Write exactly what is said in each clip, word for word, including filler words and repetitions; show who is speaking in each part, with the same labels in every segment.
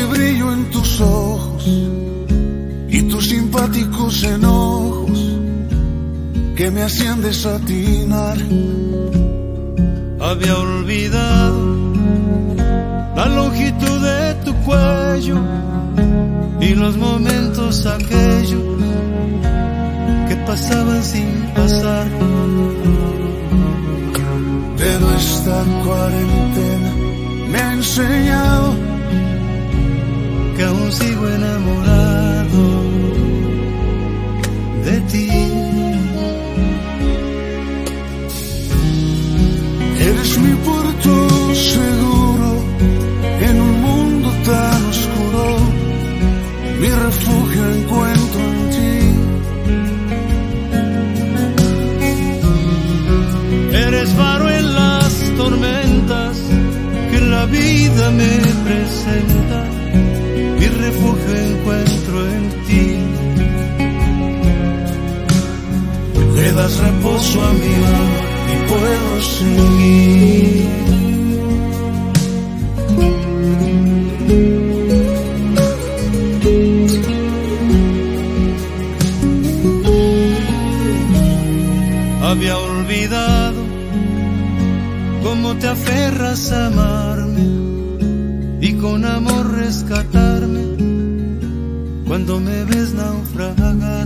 Speaker 1: ese brillo en tus ojos y tus simpáticos enojos que me hacían desatinar.
Speaker 2: Había olvidado la longitud de tu cuello y los momentos aquellos que pasaban sin pasar.
Speaker 1: Pero esta cuarentena me ha enseñado
Speaker 2: que aún sigo enamorado de ti.
Speaker 1: Eres mi puerto seguro en un mundo tan oscuro, mi refugio encuentro en ti.
Speaker 2: Eres faro en las tormentas que la vida me presenta, mi refugio encuentro en ti. Le das reposo a mi alma y puedo seguir. Había olvidado cómo te aferras a amarme y con amor rescatarme cuando me ves naufragar.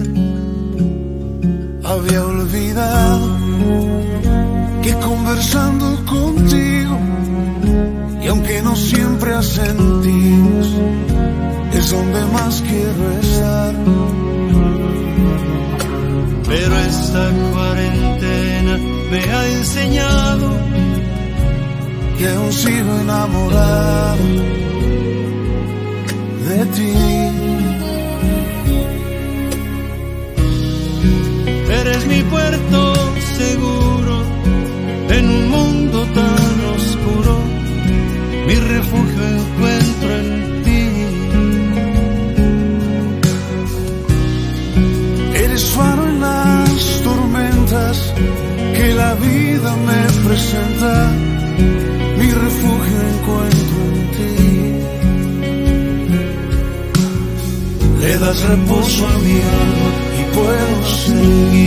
Speaker 1: Había olvidado que conversando contigo, y aunque no siempre asentimos, es donde más quiero estar.
Speaker 2: Pero esta cuarentena me ha enseñado
Speaker 1: que aún sigo enamorado de ti.
Speaker 2: Eres mi puerto seguro en un mundo tan oscuro, mi refugio encuentro en ti.
Speaker 1: Eres faro en las tormentas que la vida me presenta, mi refugio encuentro en ti. Le das reposo a mi alma y puedo seguir.